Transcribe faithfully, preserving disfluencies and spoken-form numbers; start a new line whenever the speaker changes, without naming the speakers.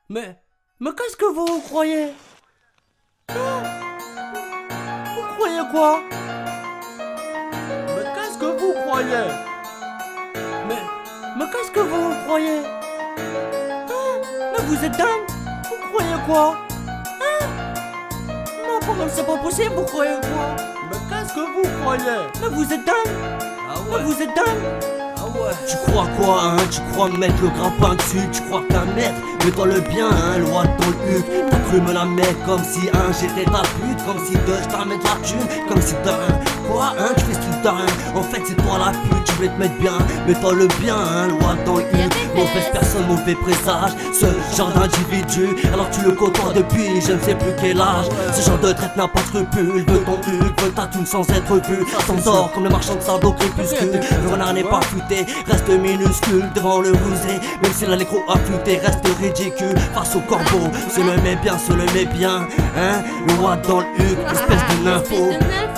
Mais, mais qu'est-ce que vous croyez? Hein? Vous croyez quoi? Mais qu'est-ce que vous croyez? Mais, mais qu'est-ce que vous croyez? Hein? Mais vous êtes dingue? Vous croyez quoi? Hein? Non, comment c'est pas possible, vous croyez quoi? Mais qu'est-ce que vous croyez? Mais vous êtes dingue?
Ah
Mais
ouais.
vous êtes dingue?
Ah ouais.
Tu crois quoi, hein? Tu crois mettre le grappin dessus? Tu crois que t'as maître? Mets-toi le bien, hein? Loi dans le huc. T'as cru me la mettre comme si, hein? J'étais ta pute. Comme si deux, je t'amène de la thune. Comme si t'as un. Quoi, hein? Tu fais ce que t'as, hein? En fait, c'est toi la pute. Tu veux te mettre bien. Mets-toi le bien, hein? Loi dans le huc. Mauvaise personne, mauvais présage. Ce genre d'individu. Alors tu le côtoies depuis je ne sais plus quel âge. Ce genre de traite n'a pas de scrupule. Veut ton huc, veut ta thune sans être vu. S'endort comme le marchand de sable au crépuscule. Le renard n'est pas futé, reste minuscule devant le rusé. Même si la nécro affûté reste ridicule face au corbeau. Se le met bien, se le met bien, hein. Le roi dans le huc, espèce de nympho.